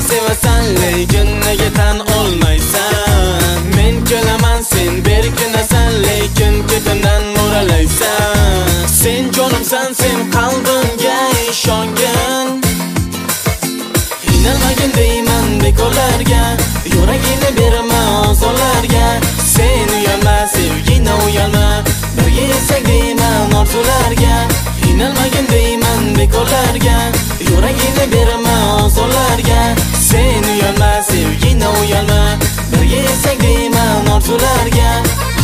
sevasan lekin nega tan olmaysan? Men kelaman sen berkinasan lekin ketimdan mo'ralaysan. Sen jonimsan, sen qalbimga ishongin. Qiynalmagin deyman bekorlarga, yuragingni berma ozorlarga. Sen uyalma, sevgingni uyalma, birga yetsak deyman orzularga. Qiynalmagin deyman bekorlarga, yuragingni berma ozorlarga. Sen uyalma, sevgingni uyalma, birga yetsak deyman orzularga.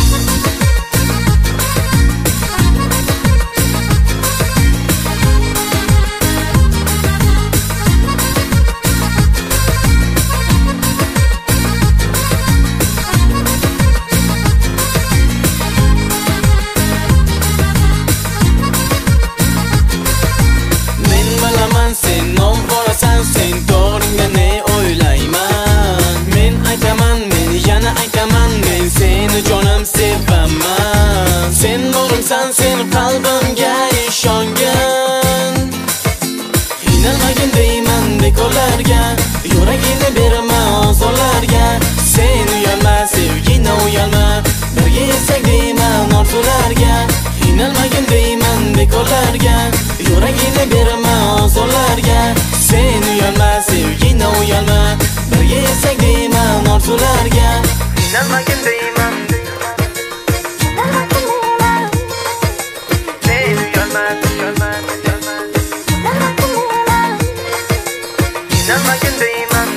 Sen nomvorasan, sen to'g'ringda ne o'ylayman. Men aytaman, men yana aytaman, men seni jonim sevaman. Sen nurimsan, sen qalbimga ishongin. Qiynalmagin deyman bekorlarga, yuragingni berma ozorlarga. Sen uyalma, sevgingni uyalma, birga yetsak deyman orzularga. Qiynalmagin deyman bekorlarga, yuragingni berma ozorlarga. Sen uyalma, sevgingni uyalma, birga yetsak deyman orzularga. Qiynalmagin deyman, sen uyalma, uyalma, uyalma. Qiynalmagin deyman,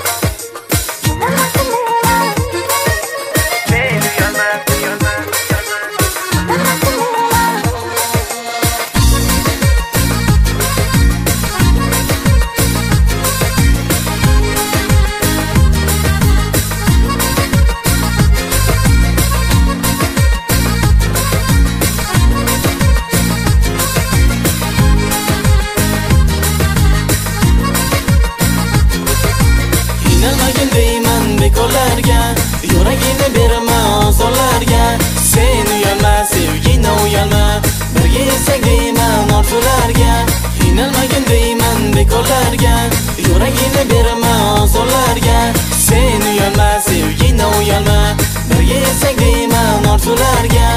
sen uyalma, uyalma, uyalma. Qiynalmagin deyman bekorlarga, yuragingni berma ozorlarga. Sen uyalma, sevgingni uyalma, birga yetsak deyman orzularga. Qiynalmagin deyman bekorlarga, yuragingni berma ozorlarga. Sen uyalma, sevgingni uyalma, birga yetsak deyman orzularga.